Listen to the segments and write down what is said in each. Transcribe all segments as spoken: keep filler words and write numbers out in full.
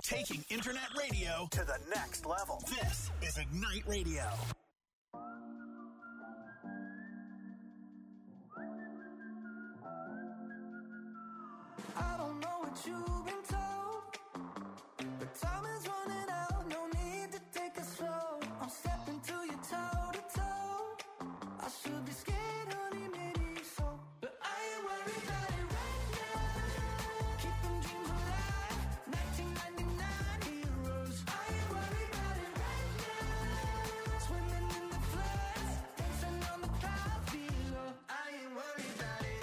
Taking internet radio to the next level. This is Ignite Radio. I don't know what you've been told, but time is running out. No need to take it slow. I'm stepping to you toe to toe. I should be scared, honey, maybe so, but I ain't worried about it right now. Keeping dreams alive, nineteen ninety-nine heroes. I ain't worried about it right now. Swimming in the floods, dancing on the clouds below. I ain't worried about it.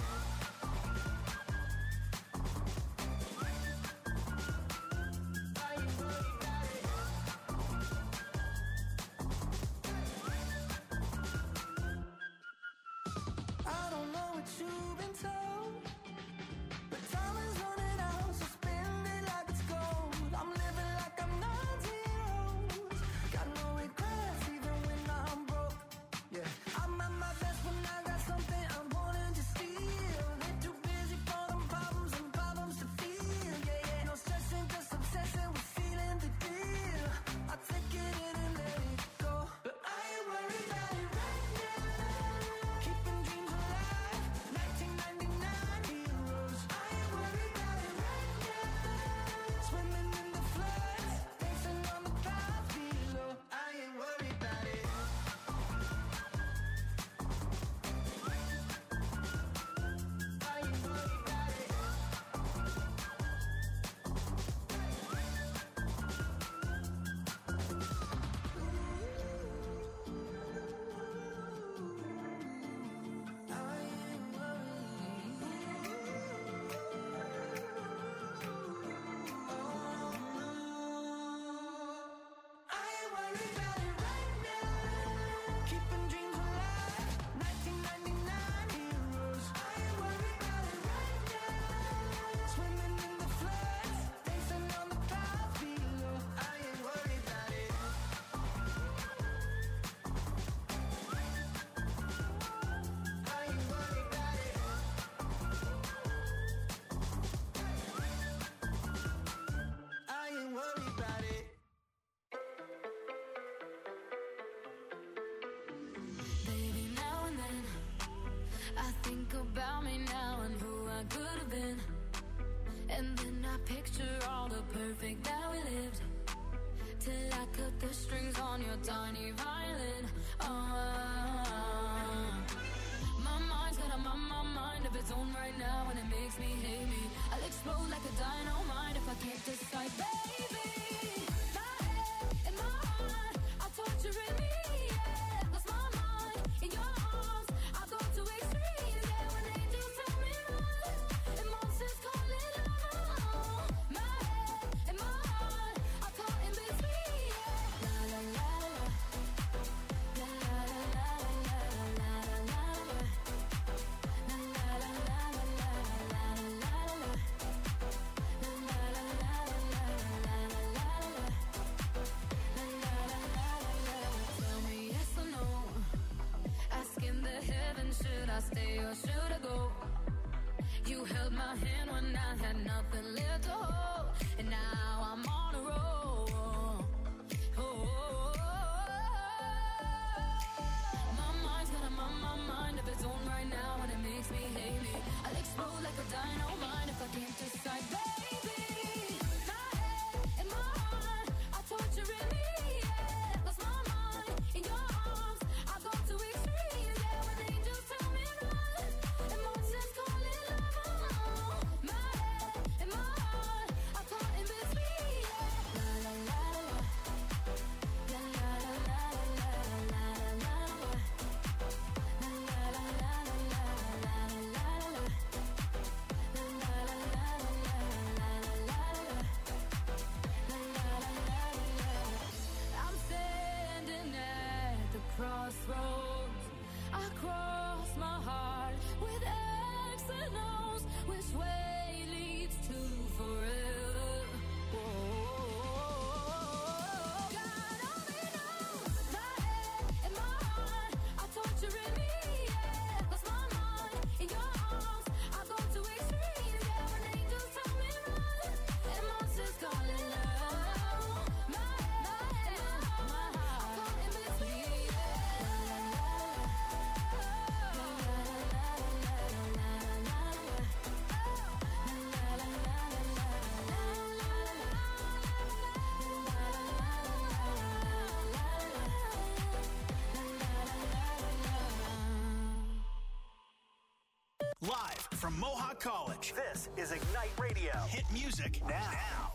I don't know what you've been told, but time is running out, so spend it like it's gold. I'm living like I'm nineteen years. Got no regrets even when I'm broke. Yeah, I'm at my best when I got something I'm wanting to steal. They're too busy for them problems and problems to feel. Yeah, yeah, no stressing, just obsessing with feeling the deal. I take it in and let it go, but I ain't worried about it right now. Keeping dreams alive, nineteen ninety-nine heroes. I ain't worried about it right now. Swimming in the floods, dancing on the clouds below. I ain't worried about it. I ain't worried about it. I ain't worried about it right now. Keeping dreams alive, nineteen ninety-nine heroes. I ain't worried about it right now. Swimming in the floods, dancing on the clouds below. I ain't worried about it. I ain't worried about it. I ain't worried about it. Baby, now and then I think about me now and who I could have been. And then I picture all the perfect that we lived, till I cut the strings on your tiny violin. Oh, my mind's got a my, my mind of its own right now, and it makes me hate me. I'll explode like a dynamite if I can't decide, baby. My head and my heart are torturing me. Yeah, lost my mind in your arms. I go to extremes. Yeah, when angels tell me run, and monsters call it love. My head and my heart are caught in between. Yeah, la la la la, la la la la la la la la, la la la la la la la la la. Tell me yes or no. Asking the heavens, should I stay or should I go? You held my hand when I had nothing left to hold, and now I'm on a roll. Oh, oh, oh. My mind's got a my, my mind of its own right now, and it makes me hate me. I'll explode like a dynamite if I can't decide, baby. My head and my heart are torturing me. Yeah, lost my mind in your arms. I go to extremes. Yeah, when angels tell me run, and monsters call it love. My head and my heart are caught in between. Yeah, la la Live from Mohawk College, this is Ignite Radio. Hit music now. now.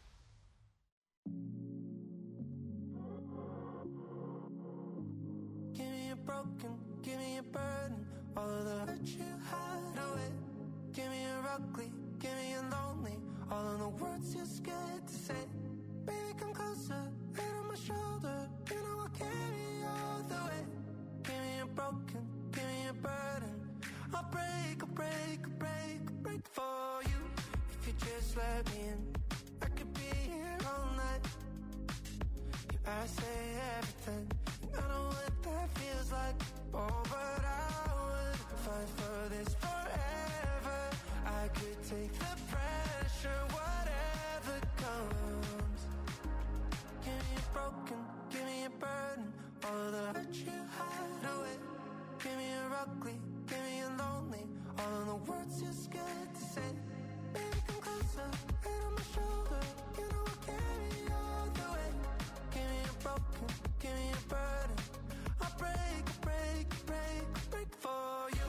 Give me a broken, give me a burden, all of the hurt you hide away. Give me a ugly, give me a lonely, all of the words you're scared to say. Baby, come closer, head on my shoulder, you know I'll carry you all the way. Give me a broken, give me a burden, I'll break, I'll break, I'll break, I'll break for you. If you just let me in, I could be here all night. I say everything, and I know what that feels like. Oh, but I would fight for this forever. I could take the pressure, whatever comes. Give me a broken, give me a burden, all the hurt you hide away. Give me a ugly, give me a lonely, all of the words you're scared to say. Baby, come closer, head on my shoulder, you know I'll carry you all the way. Give me a broken, give me a burden, I'll break, break, break, break for you.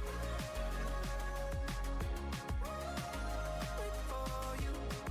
Break for you.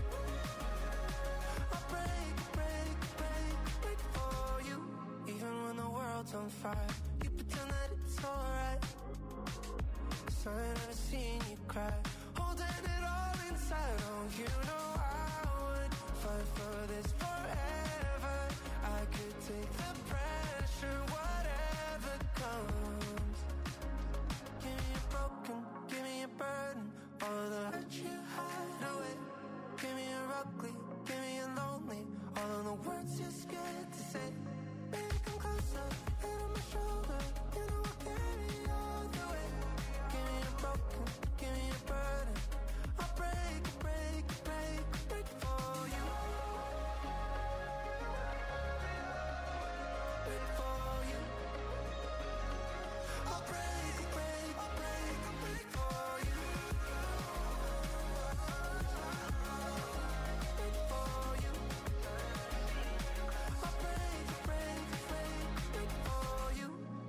I'll break, break, break, break for you. Even when the world's on fire, you pretend that it's alright. So I've never seen you cry, holding it all inside. Oh, you know I would fight for this forever. I could take the pressure, whatever comes. Give me a broken, give me a burden, all the hurt you hide away. Give me a ugly, give me a lonely, all of the words you're scared to say. Baby, come closer, head on my shoulder, you know I'll carry you all the way. Give me a broken, give me a burden, I'll break, break, break, break for you. Break for you. I'll break, break, break, break for you. Break for you. I'll break, break, break, break for you.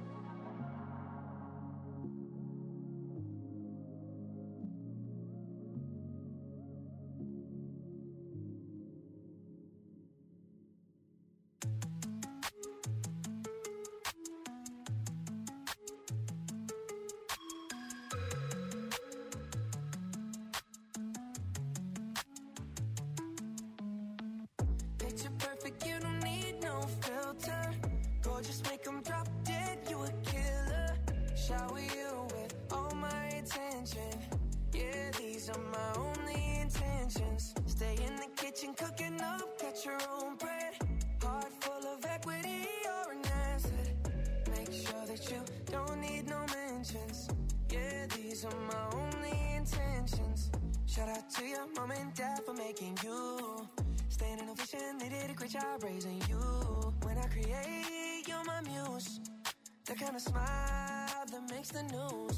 Picture perfect, you don't need no filter. Gorgeous, make 'em drop dead, you a killer. Shower you with all my attention. Yeah, these are my only intentions. Stay in the kitchen, cooking up, get your own bread. Heart full of equity, you're an asset. Make sure that you don't need no mentions. Yeah, these are my only intentions. Shout out to your mom and dad for making you. Staying in a vision, they did a great job raising you. When I create, you're my muse. The kind of smile that makes the news.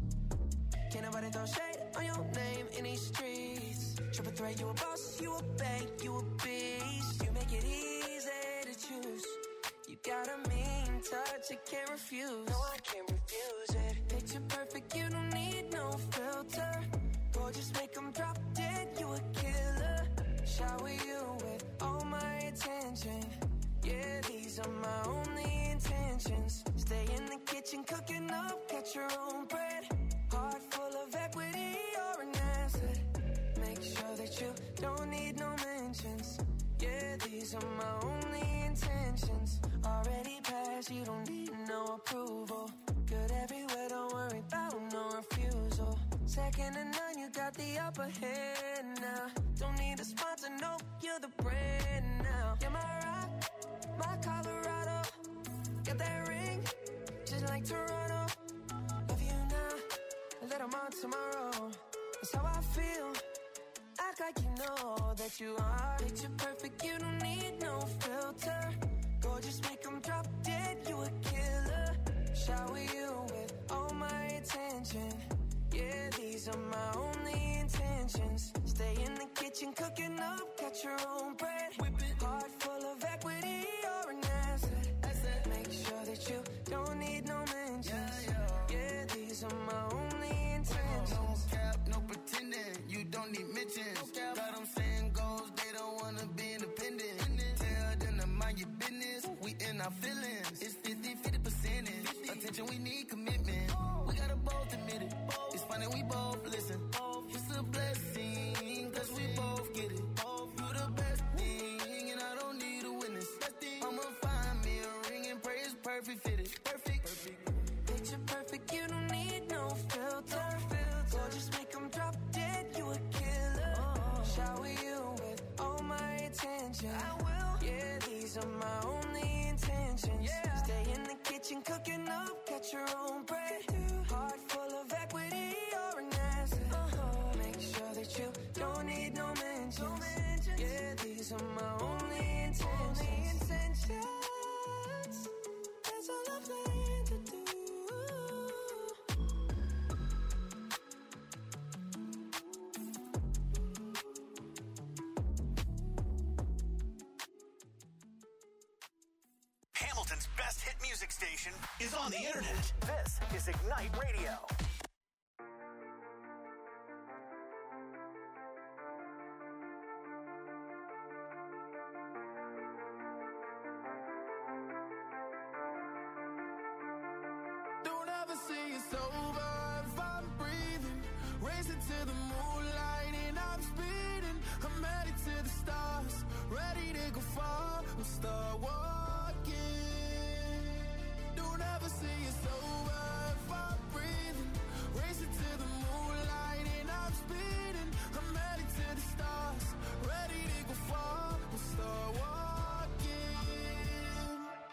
Can't nobody throw shade on your name in these streets. Triple threat, you a boss, you a bank, you a beast. You make it easy to choose. You got a mean touch, I can't refuse. No, I can't refuse it. Picture perfect, you don't need no filter. Gorgeous, make 'em drop dead, you a killer. Shower you with all my attention. Yeah, these are my only intentions. Stay in the kitchen, cooking up, get your own bread. Heart full of equity, you're an asset. Make sure that you don't need no mentions. Yeah, these are my only intentions. Already passed, you don't need no approval. Good everywhere, don't worry about no refusal. Second to none, you got the upper hand now. Don't need a sponsor, no, you're the brand now. You're my rock, my Colorado. Got that ring, just like Toronto. Love you now, a little more tomorrow. That's how I feel. Act like you know that you are. Picture perfect, you don't need no filter. Gorgeous, make 'em drop dead, you a killer. Shower you with all my attention. Yeah, these are my only intentions. Stay in the kitchen, cooking up, get your own bread. Whip it. Heart full of equity, you're an asset. asset. Make sure that you don't need no mentions. Yeah, yeah. Yeah, these are my only intentions. need mentions. Got them saying goals, they don't wanna be independent. Tell them to mind your business, we in our feelings. It's fifty, fifty percentage. Attention, we need commitment. We gotta both admit it. It's funny, we both listen. It's a blessing, cause we both get it. You the best thing, and I don't need a witness. I'ma find me a ring and pray it's perfect fitted. Perfect. Perfect. Picture perfect, you don't need no filter. Gorgeous, make them drop dead, you a killer. Shower you with all my attention. I will. Yeah, these are my only intentions. Yeah. Stay in the kitchen cooking up, got your own bread. Heart full of equity, you're an asset. Uh-huh. Make sure that you don't need no mentions. No mentions. Yeah, these are my only intentions. Only intentions. That's all I plan to do. Hamilton's best hit music station is on the internet. This is Ignite Radio. Don't ever say it's over if I'm breathing. Racing to the moonlight and I'm speeding. I'm headed to the stars, ready to go far. I'm start walking. Don't ever say it's over if I'm breathing. Racing to the moonlight and I'm speeding. I'm headed to the stars, ready to go far. I'm start walking.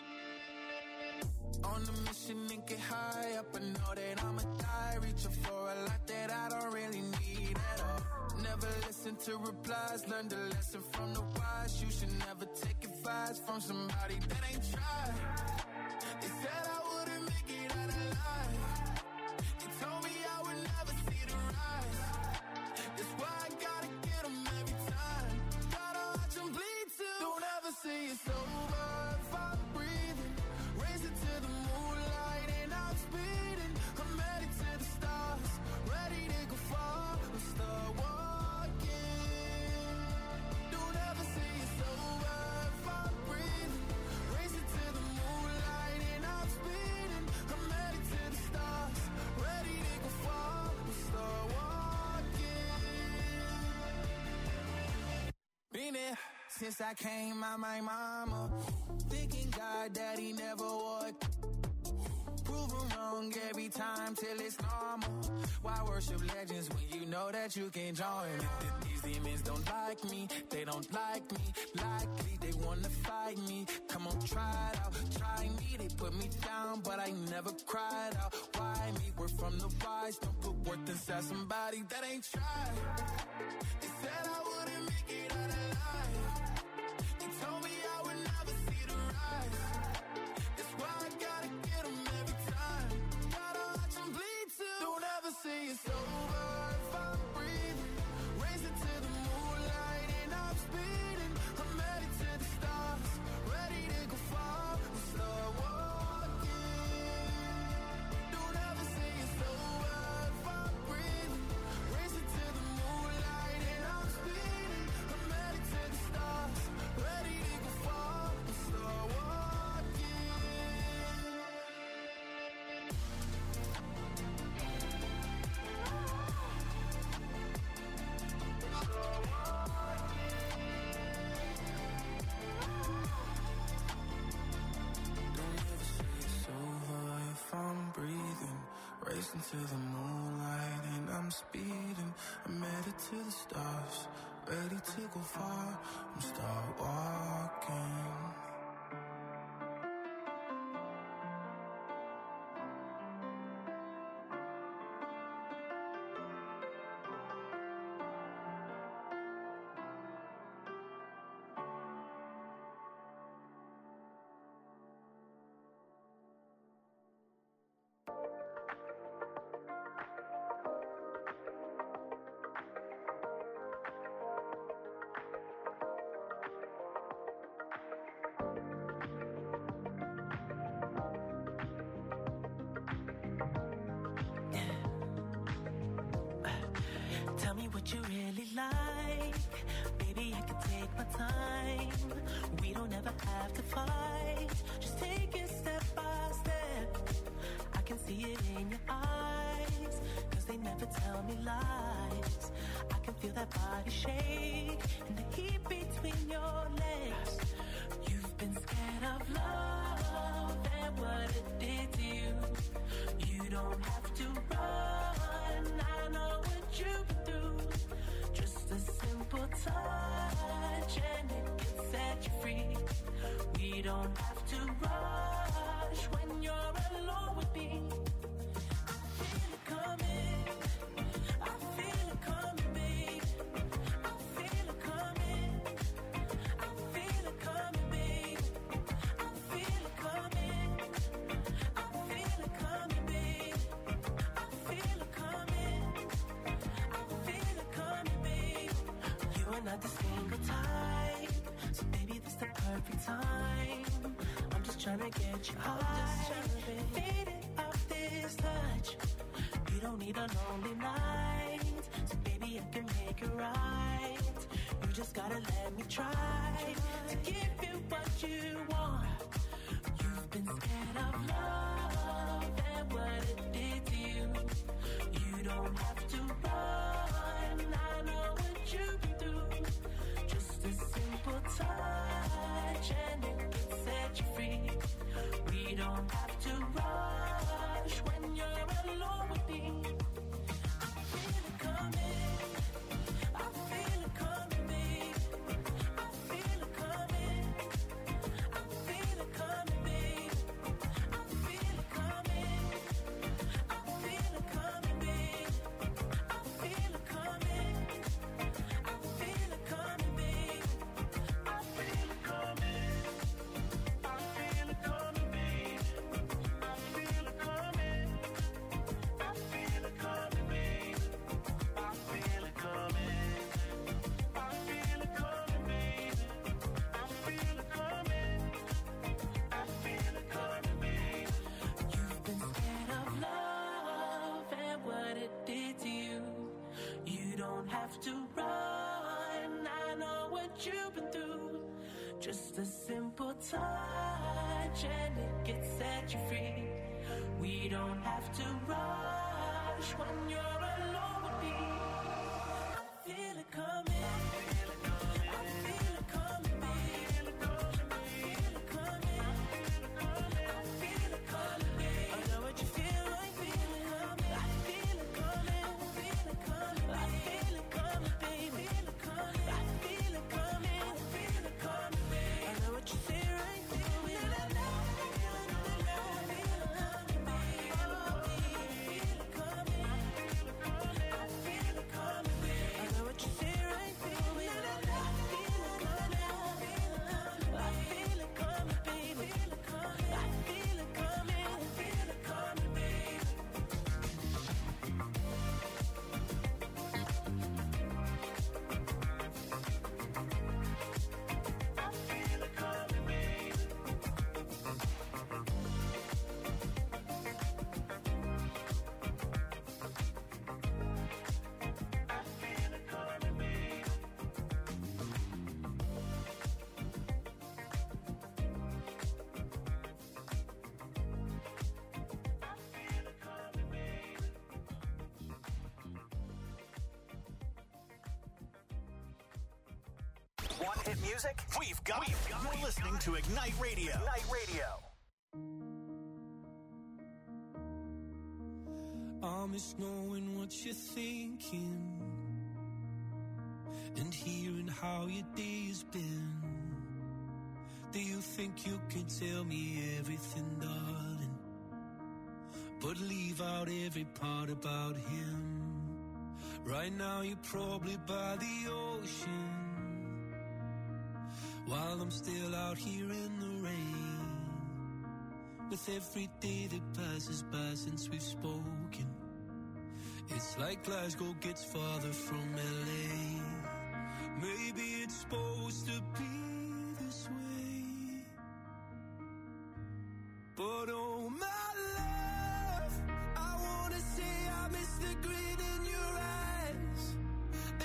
On a mission and get high up, I know that I'ma die. Reaching for a lot that I don't really need at all. Never listen to replies, learn the lesson from the wise. You should never take advice from somebody that ain't tried. They said I wouldn't make it out alive. They told me I would never see the rise. That's why I gotta get them every time. Gotta watch them bleed too. Don't ever say it's over if I'm breathing. Racing to the moonlight and I'm speeding. I'm headed to the stars, ready to go far. I'm start walking. Don't ever say it's over if I'm breathing. Racing to the moonlight and I'm speeding. I'm headed to the stars, ready to go far. I'm start walking. Been there since I came out my mama. Thinking God that he never would. Proven wrong every time till it's normal. Why worship legends when you know that you can join? These demons don't like me, they don't like me. Likely they wanna fight me. Come on, try it out, try me. They put me down, but I never cried out. Why me? We're from the wise, don't put worth inside somebody that ain't tried. They said I wouldn't make it out alive. They told me I would never see the rise. That's why I gotta get them every time. Gotta watch them bleed too. Don't ever say it's over if I'm breathing. Racing to the moonlight and I'm speeding. I'm headed to the stars, ready to go far. I'm start walking. Don't ever say it's over if I'm breathing. Racing to the moonlight and I'm speeding. I'm headed to the stars, ready to go far. I'm start walking. Don't ever say it's over if I'm breathing. Racing to the moonlight and I'm speeding. I'm headed to the stars, ready to go far. I'm start walking. what you really like. Baby, I can take my time. We don't ever have to fight. Just take it step by step. I can see it in your eyes, cause they never tell me lies. I can feel that body shake and the heat between your legs. You've been scared of love and what it did to you. You don't have to run, I know what you've been through. Just a simple touch and it can set you free. We don't have to rush when you're alone with me. I feel it coming, I feel it coming, babe. I feel it coming, I feel it coming, babe. I feel it coming, I feel it coming, babe. I feel it coming, I feel it coming, babe. You are not the single type, so baby this the perfect time. I'm just tryna get you high, faded off this touch. You don't need a lonely night, so baby I can make it right. You just gotta let me try to give you what you want. You've been scared of love and what it did to you. You don't have to run, I know what you've been through. Just a simple touch and it can set you free. We don't have to rush when you're alone with me. I feel it coming, I feel it coming, babe. I feel it coming, I feel it coming, babe. I feel it coming, I feel it coming, babe. I feel it coming, I feel it coming, babe. I feel it coming, I feel it coming, babe. I feel it coming, I feel it coming, babe. I feel it coming, I feel it coming, babe. I feel it coming, I feel it coming, babe. You've been scared of love and what it did to you. You don't have to run, I know what you've been through. Just a simple touch and it can set you free. We don't have to rush when you're alone with me. I feel it coming, I feel it coming, babe. I feel it coming, I feel it coming, babe. I know what you feel like, feel it coming. I feel it coming, I feel it coming, I feel it coming, baby. I feel it coming, I feel it coming, babe. I know what you say right, feel it. I feel it coming, babe. I feel it coming, I feel it coming, babe. I know what you say right, feel it. I feel it coming, I feel it coming, baby. I feel it coming, I feel it coming, babe. I feel it coming, babe. I feel it coming, babe. I feel it coming, babe. Want hit music? We've got it. You're listening to Ignite Radio. Ignite Radio. I miss knowing what you're thinking and hearing how your day's been. Do you think you can tell me everything, darling, but leave out every part about him? Right now you're probably by the ocean, while I'm still out here in the rain. With every day that passes by since we've spoken, it's like Glasgow gets farther from L A. Maybe it's supposed to be this way, but oh my love, I wanna say I miss the grin in your eyes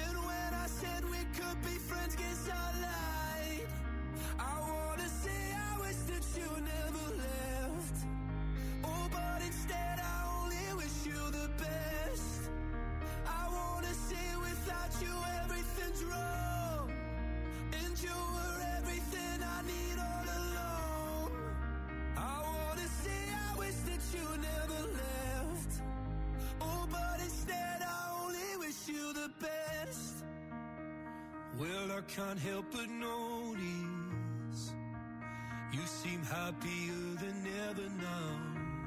the best. Well, I can't help but notice you seem happier than ever now.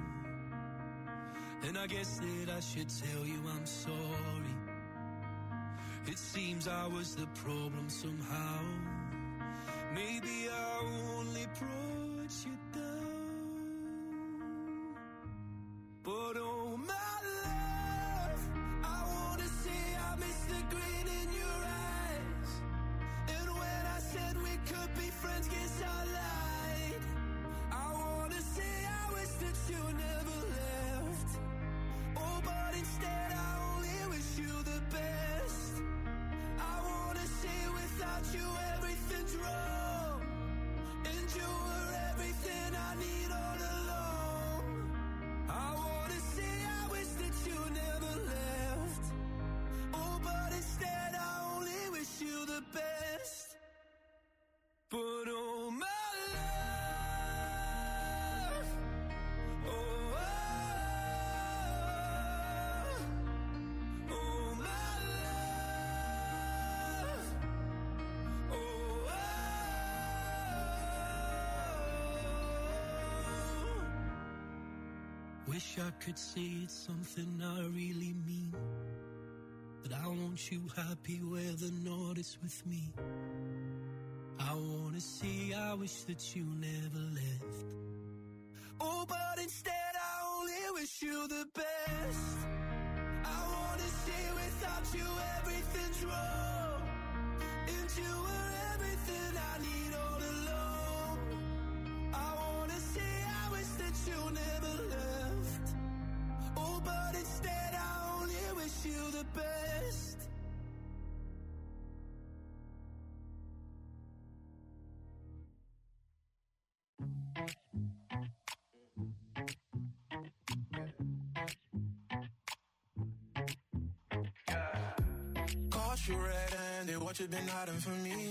And I guess that I should tell you I'm sorry. It seems I was the problem somehow. Maybe I only brought you down. But oh my love, I wanna say I miss the grin in your eyes. And when I said we could be friends, guess I lied. I wanna say I wish that you never left. Oh, but instead I only wish you the best. I wanna say without you everything's wrong, and you were everything I need all along. I wanna say I wish that you never left. Oh, but instead I only wish you the best. But oh my love, oh, oh, oh my love, oh, oh. Wish I could say it's something I really mean, that I want you happy whether or not it's with me. I wanna say I wish that you never left. Oh, but instead I only wish you the best. I wanna say without you everything's wrong, and you were everything I need all along. I wanna say I wish that you never left. Oh, but instead I only wish you the best. Caught you red-handed, what you been hiding from me?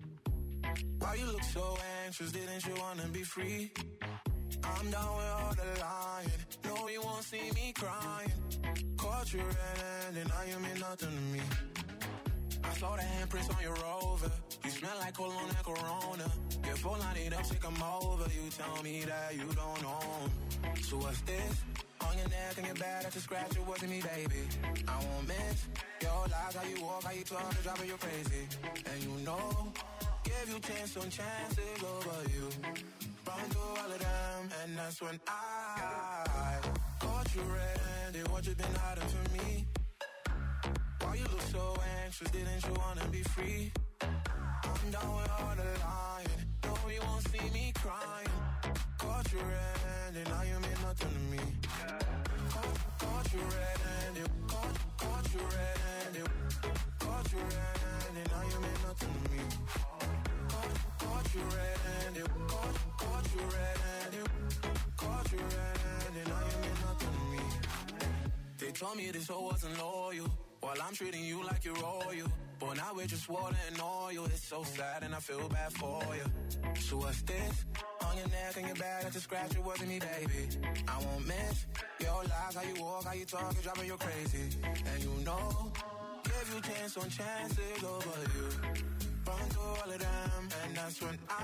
Why you look so anxious, didn't you wanna be free? I'm down with all the lying, no you won't see me crying. Caught you red-handed, now you mean nothing to me. I saw the handprints on your Rover, you smell like cologne and Corona. Get full, I need up, take 'em over, you tell me that you don't own. So what's this? On your neck and your back, that's a scratch, it wasn't me, baby. I won't miss your lies, how you walk, how you talk, it's driving you crazy. And you know, give you chance on chances over you. Run through all of them, and that's when I caught you red-handed, what you been hiding from me? Why you look so anxious, didn't you wanna be free? I'm down with all the lying, no you won't see me crying. Caught you red-handed, now you mean nothing to me. Caught, caught you red-handed, caught, caught you red-handed, caught you red-handed, now you mean nothing to me. Caught, caught you red-handed, caught, caught you red-handed, caught you red-handed, now you mean nothing to me. They told me this hoe wasn't loyal, while I'm treating you like you're royal. But now we're just water and oil. It's so sad and I feel bad for you. So what's this? On your neck and your back, that's a scratch, it wasn't me, baby. I won't miss your lies, how you walk, how you talk, it's driving you crazy. And you know, give you chance on chances over you. Run through all of them, and that's when I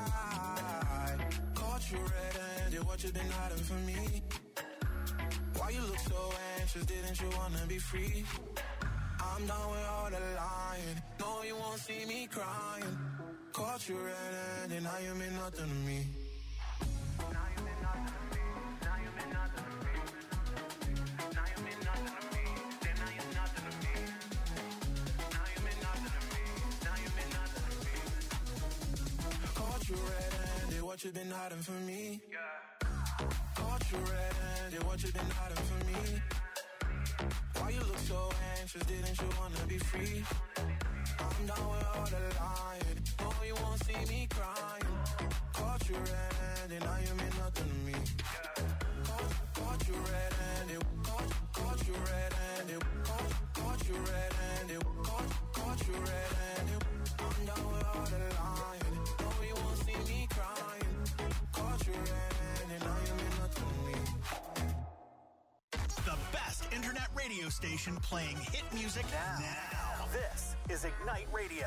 caught you red-handed, what you been hiding from me? Why you look so anxious, didn't you wanna be free? I'm done with all the lying, no you won't see me crying. Caught you red-handed, now you mean nothing to me. Now you mean nothing to me, now you mean nothing to me. Now you mean nothing to me, then now you're nothing to me. Now you mean nothing to me, now you mean nothing to me. Caught you red-handed, what you been hiding from me? Caught you red-handed, what you been hiding from me? Why you look so anxious, didn't you wanna be free? I'm down with all the lying, no you won't see me crying. Caught you red-handed, now you mean nothing to me. Caught, caught you red-handed, caught, caught you red-handed, caught, caught you red-handed, caught, caught you red-handed. I'm down with all the lying, no you won't see me crying. Caught you red-handed, now you mean nothing to me. The best internet radio radio station playing hit music now. now. This is Ignite Radio.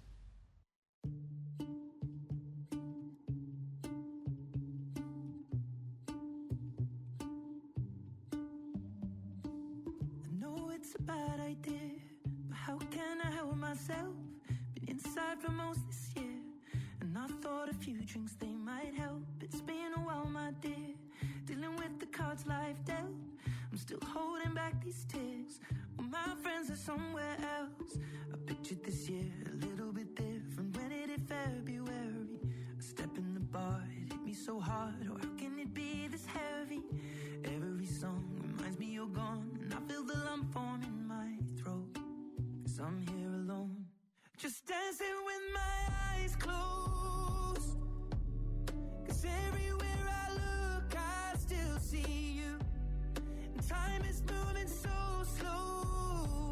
I know it's a bad idea, but how can I help myself? Been inside for most this year, and I thought a few drinks they might help. It's been a while, my dear, dealing with the cards life dealt. I'm still holding back these tears. Well, my friends are somewhere else. I pictured this year a little bit different. When it hit February, a step in the bar, it hit me so hard. Oh, how can it be this heavy? Every song reminds me you're gone, and I feel the lump form in my throat. Cause I'm here alone, just dancing with my eyes closed. Cause everywhere I look, I still see you. And time is moving so slow,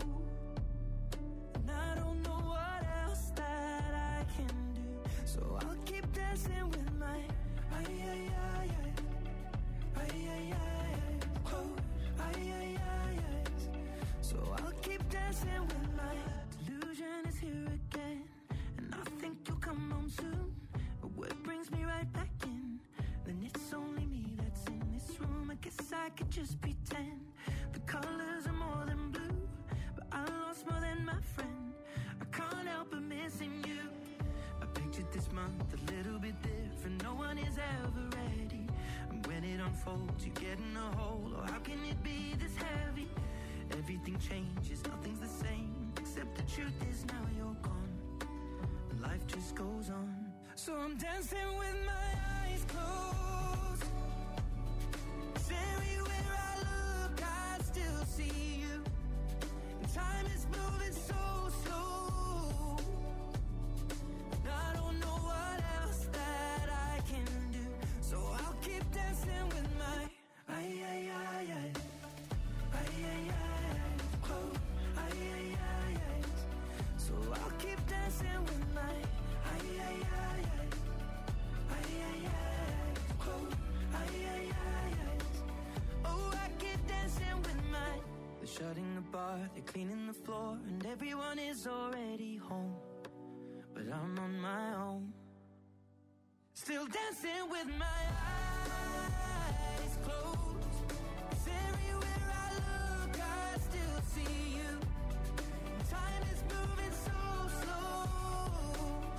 and I don't know what else that I can do. So I'll keep dancing with my ay ay ay ay ay ay ay close ay ay ay ay. So I'll keep dancing with my delusion is here again, and I think you'll come home soon. But what brings me right back in? Then it's only me that's in this room. I guess I could just pretend the colors are more than blue, but I lost more than my friend. I can't help but missing you. I pictured this month a little bit different. No one is ever ready, and when it unfolds, you get in a hole. Oh, how can it be this heavy? Everything changes, nothing's the same, except the truth is now you're gone, and life just goes on. So I'm dancing with my eyes closed. 'Cause everywhere I look, I still see you. And time is moving so slow, and I don't know what else that I can do. So I'll keep dancing with my ay ay ay ay ay ay ay close ay ay ay ay. So I'll keep dancing with my ay ay ay ay ay ay ay close ay ay ay ay. Oh, I keep dancing with my. They're shutting the bar, they're cleaning the floor, and everyone is already home, but I'm on my own, still dancing with my eyes closed. 'Cause everywhere I look, I still see you. Time is moving so slow,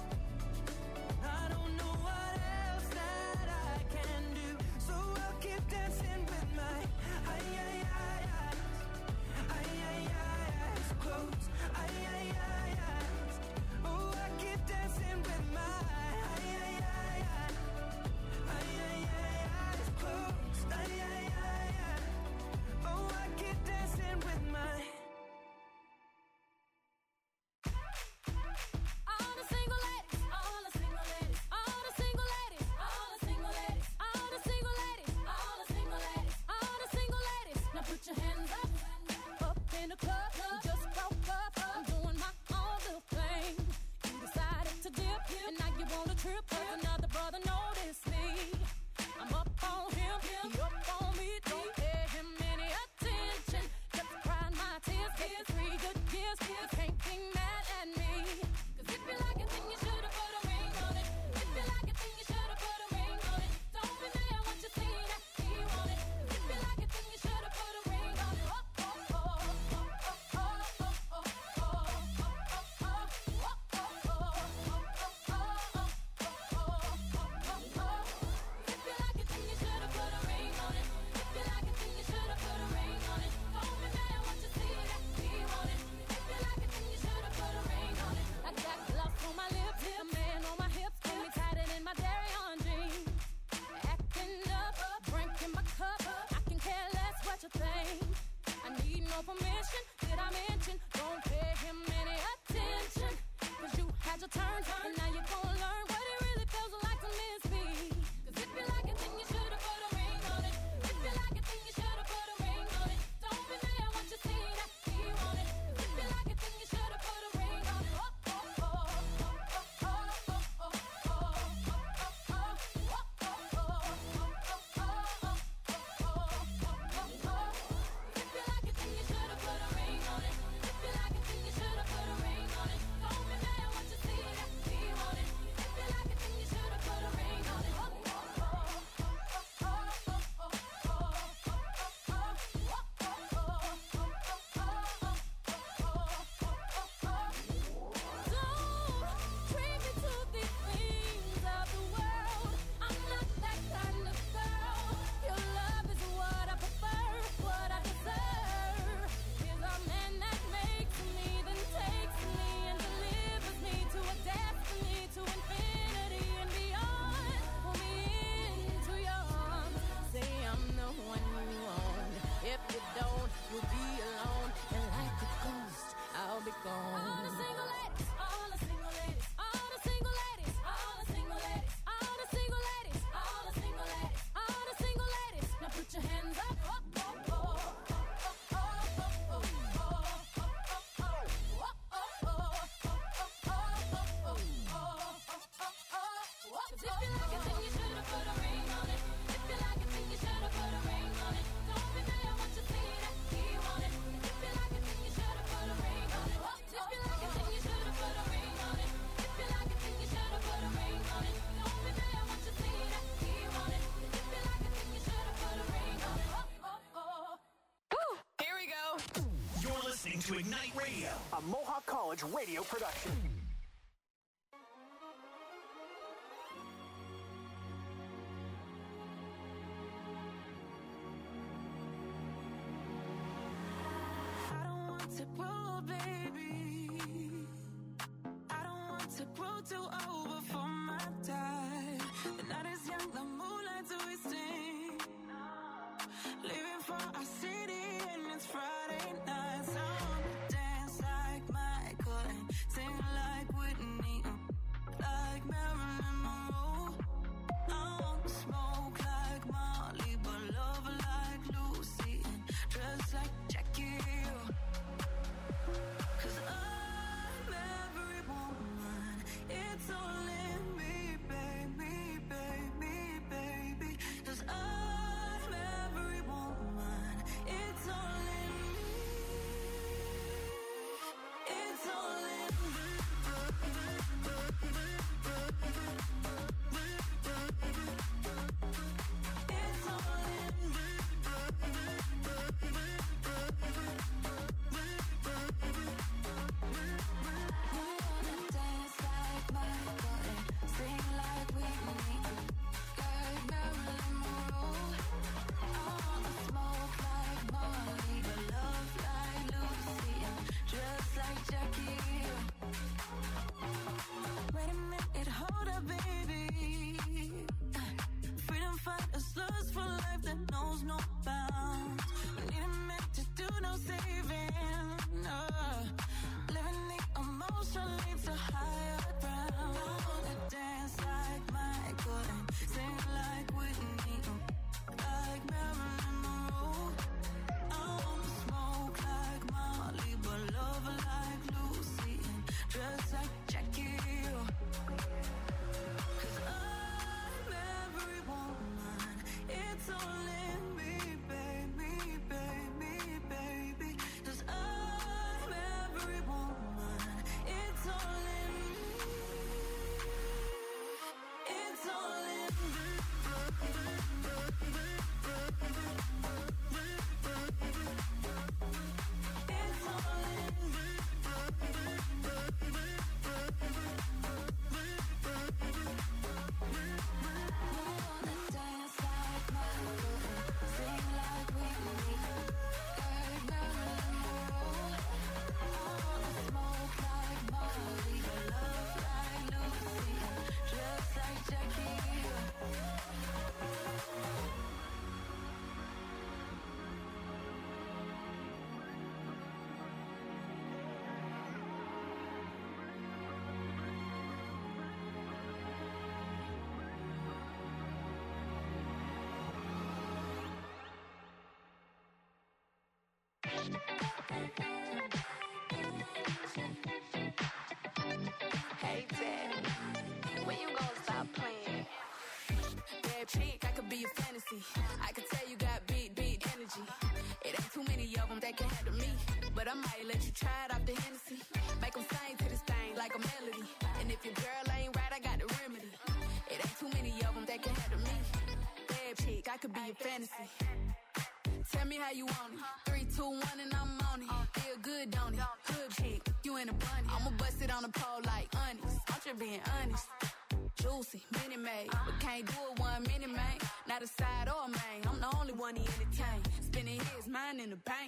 I don't know what else that I can do. So I'll keep dancing with my ay ay ay ay ay ay ay eyes closed ay ay ay eyes. Oh, I keep dancing with my ay ay ay ay ay ay ay eyes closed ay ay to Ignite Radio, a Mohawk College radio production. I don't want to grow, baby. I don't want to grow too old before my time. The night is young, the moonlight twisting. Leaving for our city and it's Friday night. So I wanna dance like Michael and sing like Whitney, like Marilyn Monroe. I want to smoke like Molly, but love like Lucy and dress like Jackie Hill. 'Cause I'm every woman, it's all in me, baby, baby, baby. 'Cause I'm every woman, it's all in me, it's all in me. It's all in me. We wanna dance like Michael and sing like Whitney, like Marilyn Monroe. I wanna smoke like Molly, but love like Lucy and dress like Jackie Hill. Wait a minute, hold up, baby. Freedom fighters lust for life that knows no bounds. We need a minute to do no saving. Uh, living the emotion leads to higher ground. I wanna dance like Michael and sing like Whitney, like Marilyn Monroe. I wanna smoke like Molly, but love like Lucy and dress like Jackie Hill. 'Cause I'm every woman, it's all in me, baby, baby, baby. 'Cause I'm every woman, it's all in me, it's all in me. It's all in me. We wanna dance like Michael and sing like Whitney, like Marilyn Monroe. I wanna smoke like Molly, but love like Lucy and dress like Jackie Hill. Hey, Daddy, when you gonna stop playing? Bad chick, I could be a fantasy. I could tell you got big, big energy. It ain't too many of them that can handle me. But I might let you try it off the Hennessy. Make them sing to this thing like a melody. And if your girl ain't right, I got the remedy. It ain't too many of them that can handle me. Bad chick, I could be a fantasy. Tell me how you want it. Three, two, one, and I'm on it. Feel good, don't it? Hood chick, you in a bunny. I'ma bust it on the pole like honest. I'm just being honest. Juicy, mini made, but can't do it one minute, man. Not a side or a main. I'm the only one he entertain. Spending his mind in the bank.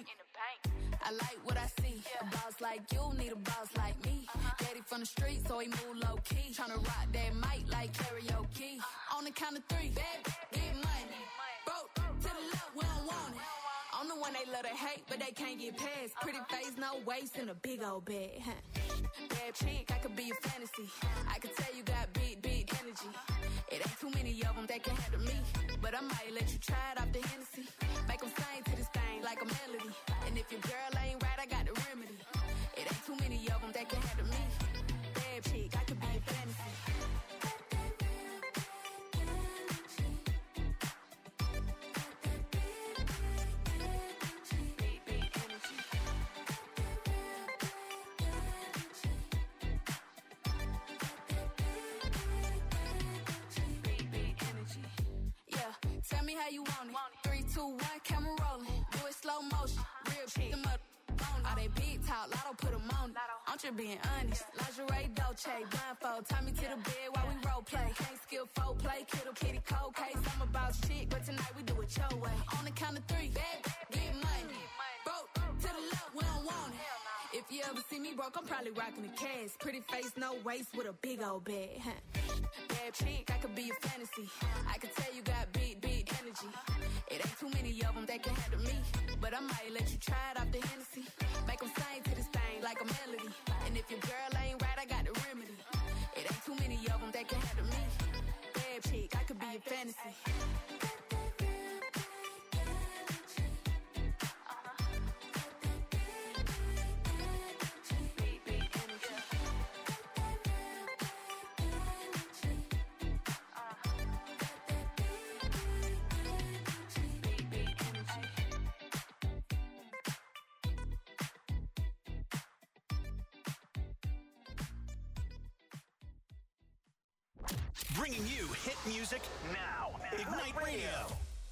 I like what I see. A boss like you need a boss like me. Daddy from the street, so he move low key. Tryna rock that mic like karaoke. On the count of three, baby, get money. Broke to the left, we don't want it. I'm the one they love to hate, but they can't get past. Pretty face, no waist, and a big old bag. Bad chick, I could be a fantasy. I could tell you got big, big energy. It ain't too many of them that can handle me. But I might let you try it off the Hennessy. Make them sing to this thing like a melody. And if your girl ain't right, I got the remedy. It ain't too many of them that can handle me. Bad chick, I could be a fantasy. How you want it? Three, two, one, camera rolling. Do it slow motion. Real chick, them up on it. I they big talk, Lotto put them on it. I'm just being honest. Lingerie, Dolce, blindfold. Tie me to the bed while we role play. Can't skill folk play, kiddo, kitty, cold case. I'm about shit, but tonight we do it your way. On the count of three, bad, get money. Broke to the left, we don't want it. If you ever see me broke, I'm probably rocking a cast. Pretty face, no waist, with a big old bag. Bad chick, I could be a fantasy. I could tell you got big, big energy. It ain't too many of them that can handle me. But I might let you try it off the Hennessy. Make them sing to this thing like a melody. And if your girl ain't right, I got the remedy. It ain't too many of them that can handle me. Bad chick, I could be a fantasy. Bringing you hit music now. Ignite Radio.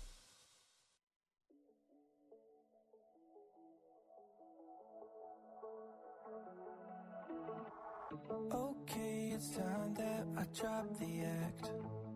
Okay, it's time that I drop the act.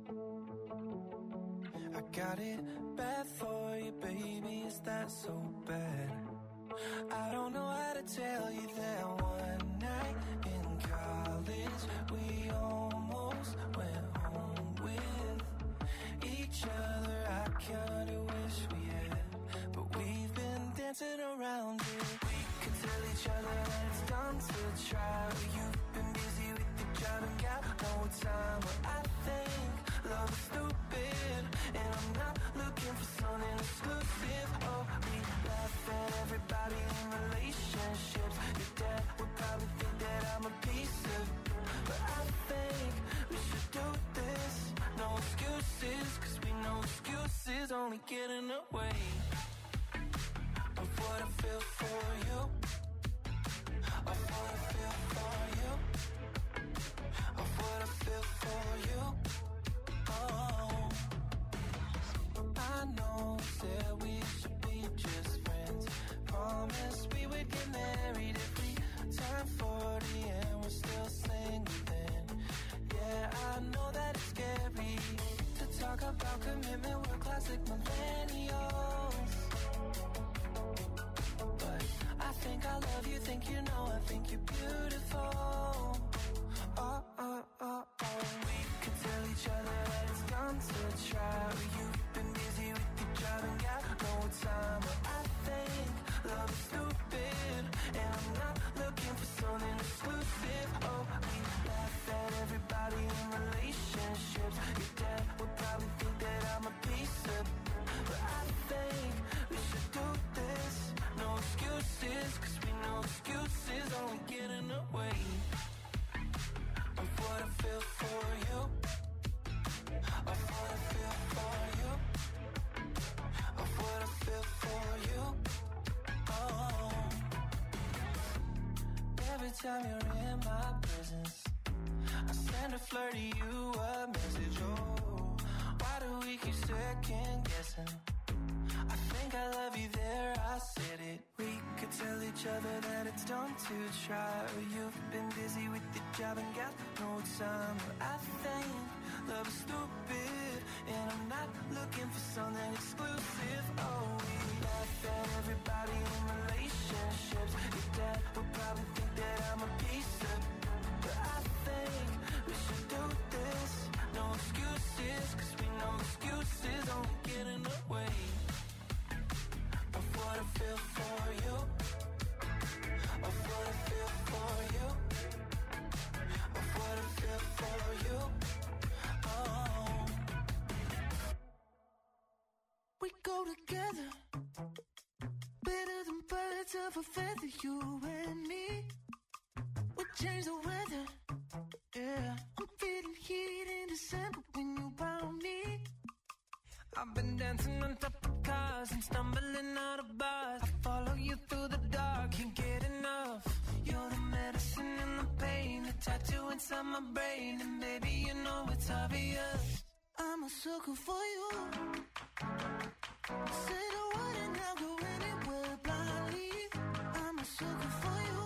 I got it bad for you, baby, is that so bad? I don't know how to tell you that one night in college we almost went home with each other. I kinda wish we had, but we've been dancing around it. We could tell each other that it's done to try. You've been busy with the job and got no time. But I think love is stupid, and I'm not looking for something exclusive. Oh, we laugh at everybody in relationships. Your dad would probably think that I'm a piece of, but I think we should do this. No excuses, cause we know excuses only get in the way of what I feel for you. Of what I feel for you. Of what I feel for you. Oh, I know that we should be just friends. Promise we would get married if we turn forty and we're still single then. Yeah, I know that it's scary to talk about commitment, we're classic millennials. But I think I love you, think you know, I think you're beautiful. Oh, oh, oh, oh. We could tell each other that it's done to try. You've been busy with your job and got no time. But I think love is stupid, and I'm not looking for something exclusive. Oh, we laugh at everybody in relationships. Your dad would probably think that I'm a piece of, but I think we should do this. No excuses, cause we know excuses only get in the way of what I feel for you. Of what I feel for you. Of what I feel for you. Oh, every time you're in my presence, I send a flirty you a message. Oh, why do we keep second guessing? I think I love you there, I said it. We could tell each other that it's done to try. You've been busy with your job and got no time. But I think love is stupid, and I'm not looking for something exclusive. Oh, we laugh at everybody in relationships. Your dad would probably think that I'm a piece of, but I think we should do this. No excuses, cause we know excuses only get in the way of what I feel for you. Of what I feel for you. Of what I feel for you. Oh, we go together, better than birds of a feather, you and me. We change the weather. Yeah, I'm feeling heat in December when you found me. I've been dancing on top of cars and stumbling out of bars. I follow you through the dark, can't get enough. You're the medicine and the pain, the tattoo inside my brain. And baby, you know it's obvious, I'm a sucker for you. Say the word and I'll go anywhere blindly. I'm a sucker for you.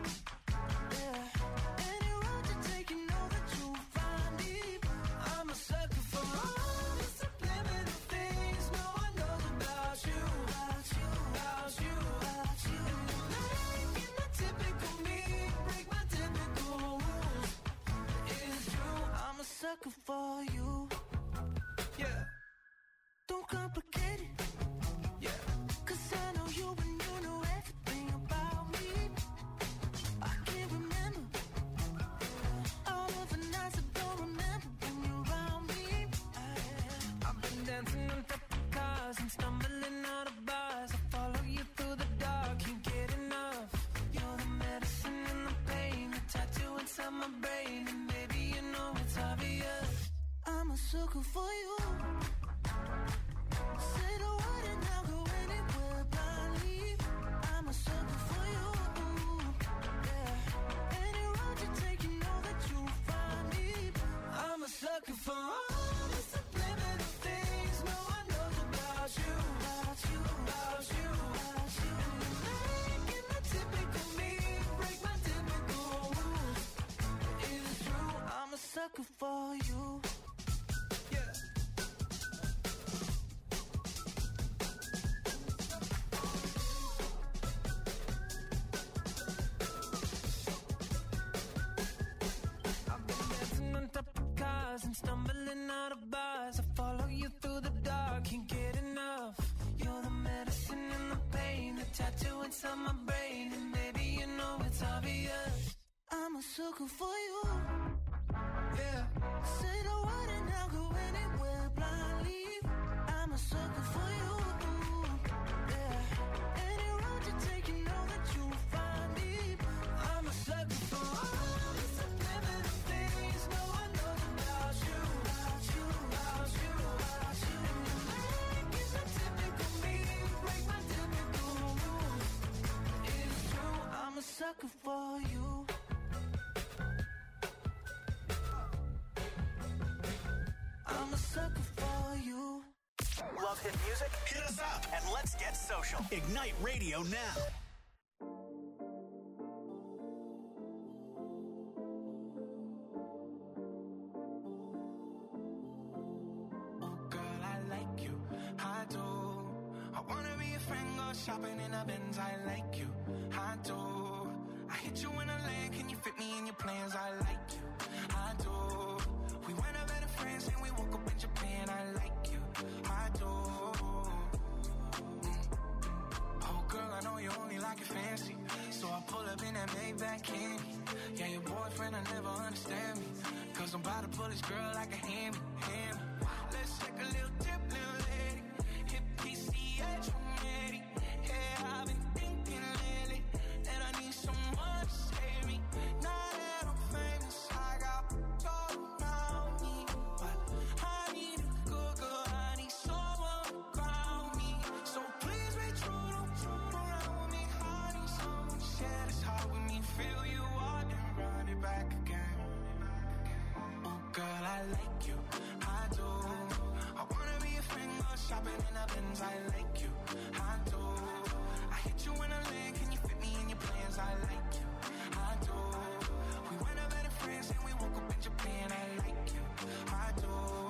Yeah. Any road you take, you know that you'll find me. I'm a sucker for all the subliminal things no one knows about you. About you, about you, about you. And you're making the typical me break my typical rules. It's true, I'm a sucker for you. Yeah. Don't complicate it. Yeah. Cause I know you and you know everything about me. I can't remember all of the nights I don't remember when you're around me. I've been dancing on top of cars and stumbling out of bars. I follow you through the dark, can't get enough. You're the medicine and the pain, the tattoo inside my brain. And maybe you know it's obvious, I'm a sucker for you. Say the word and I'll go anywhere blindly. I'm a sucker for you. Yeah. Any road you take, you know that you'll find me. I'm a sucker for all the subliminal things no one knows about you. About you, about you, about you. And you're making the typical me break my typical rules. It's true, I'm a sucker for you. Yeah. And stumbling out of bars, I follow you through the dark, can't get enough. You're the medicine and the pain, the tattoo inside my brain. And maybe you know it's obvious, I'm a sucker for you. Yeah. Say the word and I'll go anywhere blindly. I'm a sucker for you. Yeah. Any road you take, you know that you'll find me. I'm a sucker for all the subliminal things no one knows about you. About you, about you, about you. And you're making the typical me break my typical rules. It's true, I'm a sucker for you. I'm a sucker for you. Love hit music? Hit us up and let's get social. Ignite Radio now. Oh girl, I like you, I do. I wanna be a friend, go shopping in a Benz. I like you, I do. I hit you in a lane, can you fit me in your plans? I like you, I do. We went up better friends and we woke up in Japan. I like you, I do. Mm. Oh girl, I know you only like it fancy, so I pull up in that Maybach candy. Yeah, your boyfriend, I never understand me, cause I'm about to pull this girl like a hammy, hammy. Let's take a little dip, little lady. Hit P C H, I'm ready. Yeah, I've been thinking lately that I need someone to save me. Now that I'm famous, I got all around me, but I need a good girl, I need someone around me. So please be true, don't true around with me. I need someone to share this heart with me. Feel you out and run it back again. Oh girl, I like you, I do. I wanna be a friend, go shopping in a Benz. I like you, I do. I hit you in a lane, can you fit me in your plans? I like you, I do. We went up better friends and we woke up in Japan. I like you, I do.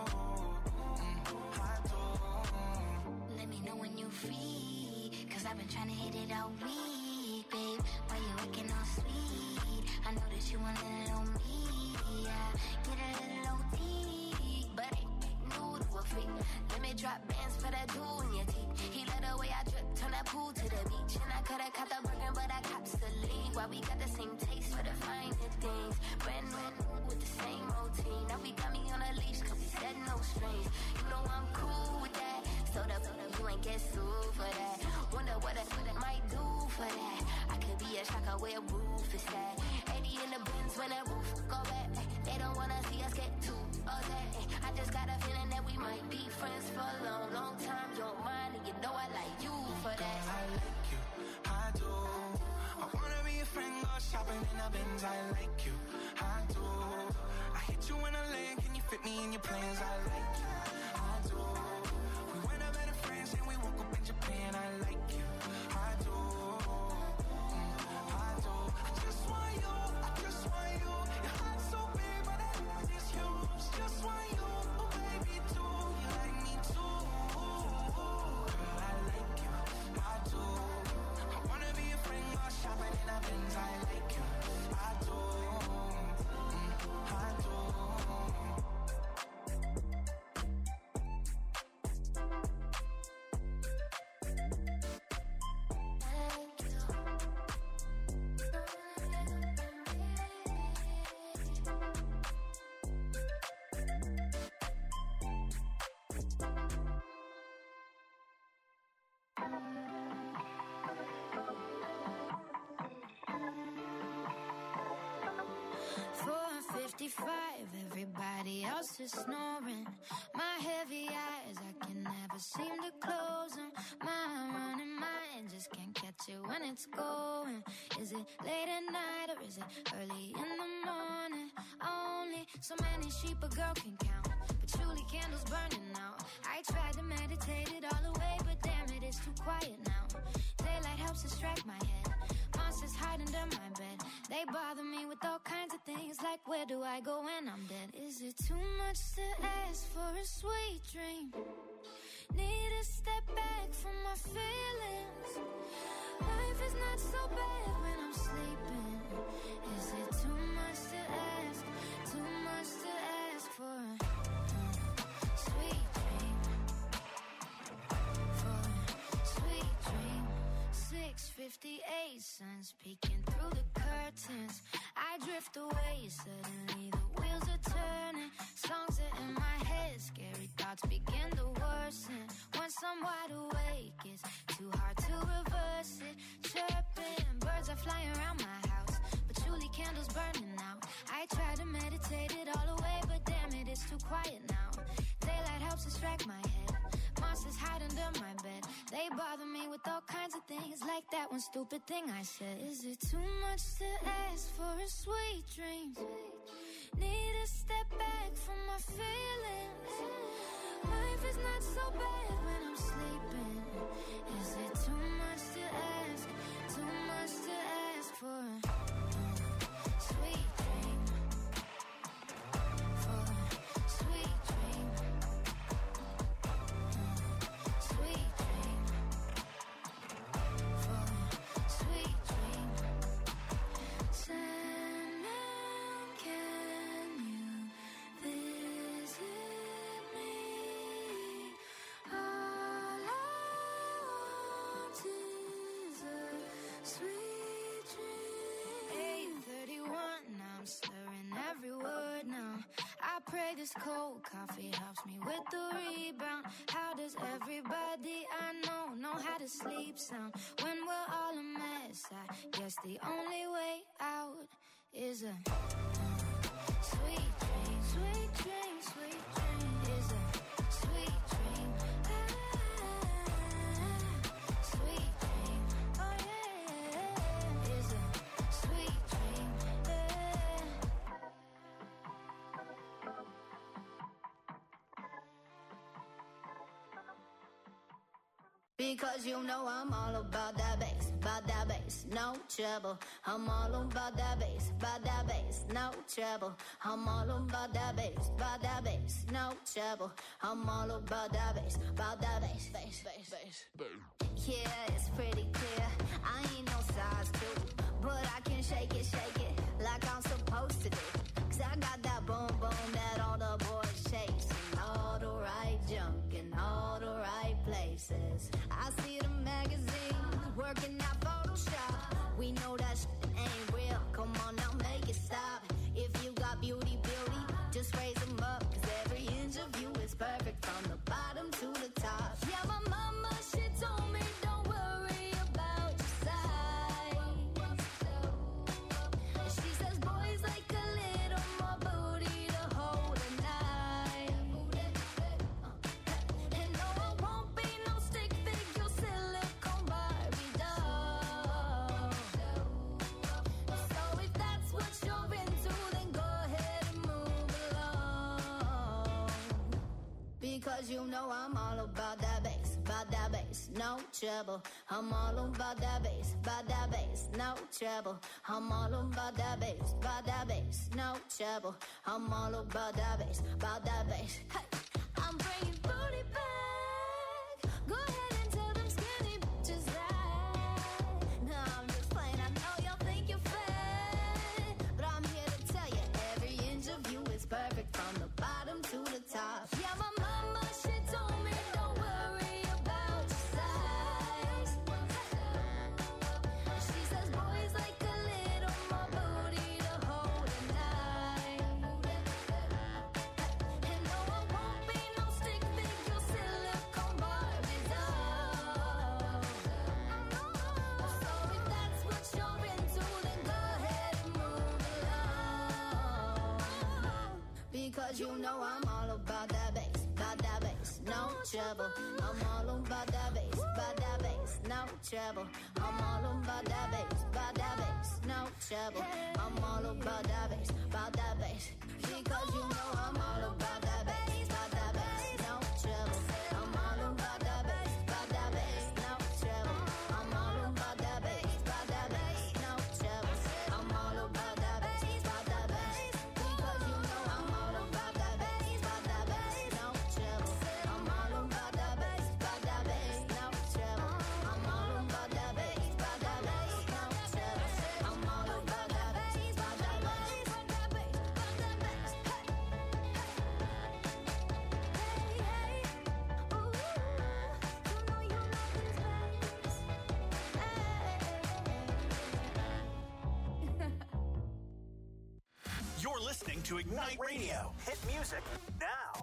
Mm, I do. Let me know when you free, cause I've been trying to hit it all week, babe. Why you acting all sweet? I know that you want a little on me, yeah. Get a little O T, but ain't new to a freak. Let me drop bands for that dude in your teeth. He let the way I drip, turn that pool to the beach. And I could've caught the burger, but I cops the lead. Why we got the same taste for the finer things. Brand new with the same routine. Now we got me on a leash, cause we said no strings. You know I'm cool with that. So the you ain't get sued for that. Wonder what I might do for that. I could be a shocker where roof is at. eighty in the bins when that roof go back. They don't wanna see us get too upset. I just got a feeling that we might be friends for a long, long time. You don't mind, and you know I like you for that. Girl, I like you, I do. I wanna be a friend, go shopping in a Benz. I like you, I do. I hit you in a lane, can you fit me in your plans? I like you, I do. We went up better friends and we woke up in Japan. I like you, I do. Mm, four fifty-five, everybody else is snoring. My heavy eyes, I can never seem to close them. My running mind just can't catch it when it's going. Is it late at night or is it early in the morning? Only so many sheep a girl can count, patchouli candles burning out. I tried to meditate it all away, but damn it, it's too quiet now. Daylight helps distract my head. Monsters hide under my bed. They bother me with all kinds of things, like where do I go when I'm dead? Is it too much to ask for a sweet dream? Need to step back from my feelings. Life is not so bad when I'm sleeping. Is it too much to ask? Too much to ask for a uh, sweet dream? For a sweet dream. six fifty-eight, sun's peeking through the curtains. I drift away, suddenly the wheels are turning. Songs are in my head, scary thoughts begin to worsen. Once I'm wide awake, it's too hard to reverse it. Chirping, birds are flying around my house, patchouli candles burning out. I try to meditate it all away, but damn it, it's too quiet now. Daylight helps distract my head. Monsters hide under my bed. They bother me with all kinds of things, like that one stupid thing I said. Is it too much to ask for a sweet dream? Need to step back from my feelings. Life is not so bad when I'm sleeping. Is it too much to ask? Too much to ask for a uh, sweet dream? For a sweet dream. Sweet dream. For a sweet dream. Sandman, can you visit me? All I want is a sweet dream. eight thirty-one, I'm slurring every word now. I pray this cold coffee helps me with the rebound. How does everybody I know know how to sleep sound? When we're all a mess, I guess the only way out is a uh, sweet dream. Sweet dream, sweet dream is a sweet dream. Ah, sweet dream. Oh yeah, is a sweet dream. Yeah. Because you know I'm all about that bass, about that bass, no trouble. I'm all about that bass, about that bass, no trouble. I'm all about that bass, about that bass, no trouble. I'm all about that bass, about that bass, bass, bass, bass. Yeah, it's pretty clear. I ain't no size two, but I can shake it, shake it like I'm supposed to do. Cause I got that boom boom that all the boys chase, and all the right junk in all the right places. I see the magazines working out Photoshop. We know that shit ain't real. Come on now, make it stop. If you got beauty, beauty, just raise them up. Cause every inch of you is perfect from the bottom to the top. Yeah, my mama, she told me don't worry about your size. She says boys like a little more booty to hold at night. And no, I won't be no stick figure silicone Barbie doll. So if that's what you're into, then go ahead and move along. Because you know I'm all about that bass, about that bass, no trouble. I'm all about that bass, about that bass, no trouble. I'm all about that bass, about that bass, no trouble. I'm all about that bass, about that bass. Hey, I'm bringing booty back. Go ahead and tell them skinny bitches that. No, I'm just playing. I know y'all think you're fat, but I'm here to tell you every inch of you is perfect from the bottom to the top. Yeah, my mama, she told me don't worry about your size. She says boys like a little more booty to hold at night. And no, I won't be no stick figure Because you know I'm all about that bass, about that bass, no trouble. I'm all about that bass, about that bass, no trouble. I'm all about that bass, about that bass, no trouble. I'm all about that bass, about that bass. Because you know I'm all about that bass, about that bass, no trouble. I'm all about that bass, about that bass, no trouble. I'm all about that bass, about that bass, no trouble. I'm all about that bass, about that bass. Because you know I'm all about that bass, about that bass, no trouble. I'm all about that bass, about that bass, no trouble. I'm all about that bass, about that bass, no trouble. I'm all about that bass, about that bass, about that bass, about that bass. Hey, hey, ooh, you know you love this bass. Hey. You're listening to Ignite Radio. Hit music now.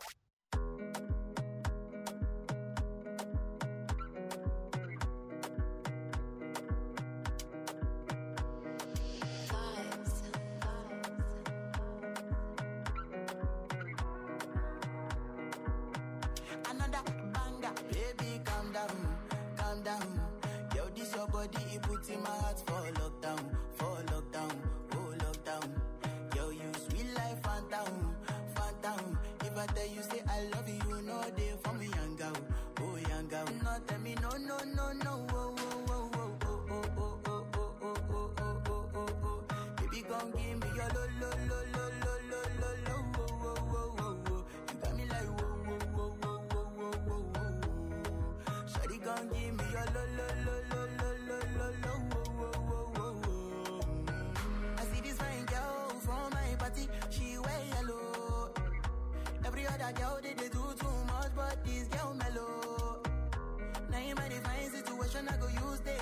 Another banger, baby, calm down, calm down. Yo, this your body, it puts in my heart for lockdown, for lockdown, oh lockdown. Yo, you sweet life, phantom, phantom. If I tell you say I love you, you know they for me, young girl, oh young girl. No, tell me no, no, no, no, oh, oh, oh, oh, oh, oh, oh, oh, oh, oh, oh, oh, oh, oh. Baby, gon' give me your lo, lo, lo, lo, lo, lo, lo, lo, oh, oh, oh, oh, oh. You got me like whoa, whoa, whoa, whoa, whoa, whoa, whoa, whoa. Shawty gon' give me your lo, lo, lo, lo, lo, lo, lo, lo, oh, oh, oh, oh, oh. I see this fine girl from my party, she wear yellow. Every other girl they, they do too much, but this girl mellow. Now in my divine situation, I go use they